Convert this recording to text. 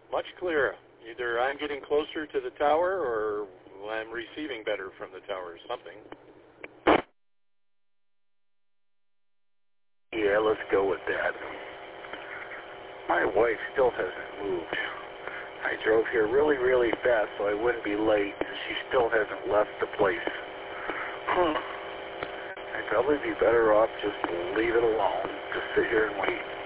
Much clearer. Either I'm getting closer to the tower or I'm receiving better from the tower or something. Yeah, let's go with that. My wife still hasn't moved. I drove here really, really fast so I wouldn't be late, and she still hasn't left the place. I'd probably be better off just to leave it alone, just sit here and wait.